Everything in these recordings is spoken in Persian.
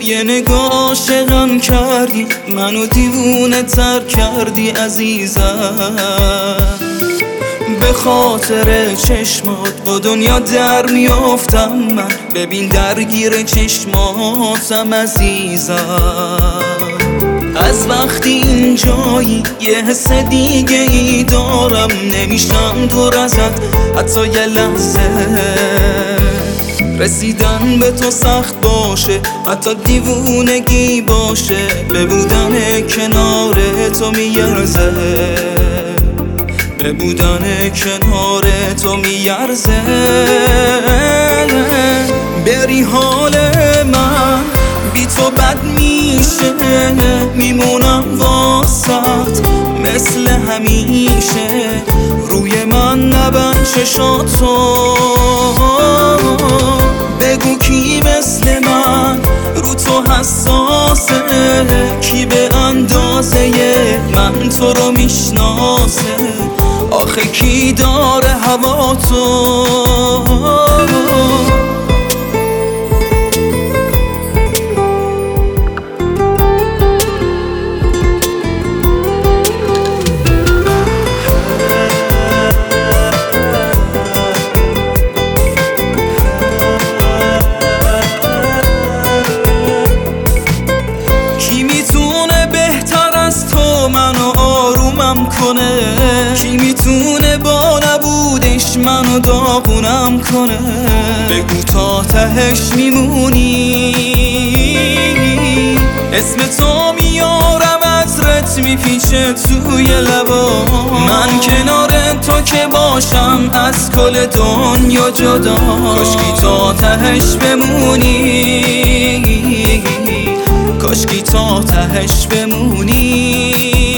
یه نگاه عاشقم کردی، منو دیوونه تر کردی عزیزم. به خاطر چشمات با دنیا در میافتم من، ببین درگیر چشماتم عزیزم. از وقتی اینجایی یه حس دیگه ای دارم، نمیشم دور ازت حتی یه لحظه. رسیدن به تو سخت باشه، حتی دیوونگی باشه، به بودن کنار تو میارزه، به بودن کنار تو میارزه. بری حال من بی تو بد میشه، میمونم واسط مثل همیشه. روی من نبند چشاتو، بگو کی مثل من رو تو حساسه، کی به اندازه من تو رو میشناسه، آخه کی داره هوا تو. کی میتونه با نبودش منو داغونم کنه؟ بگو تا تهش میمونی، اسم تو میارم عطرت میپیچه توی لبا. من کنار تو که باشم از کل دنیا جدا، کاشکی تا تهش بمونی، کاشکی تا تهش بمونی.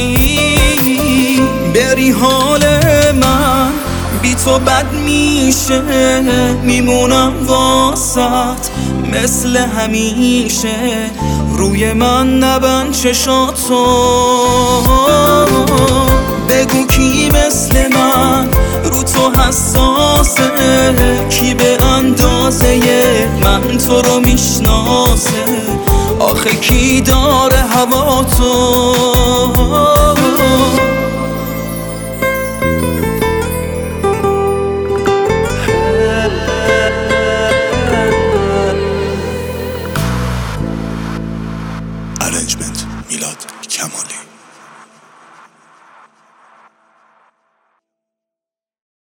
بری حال من بی تو بد میشه، میمونم واسط مثل همیشه. روی من نبند چشاتو، بگو کی مثل من رو تو حساسه، کی به اندازه من تو رو میشناسه، آخه کی داره هوا تو. Arrangement میلاد کمالی.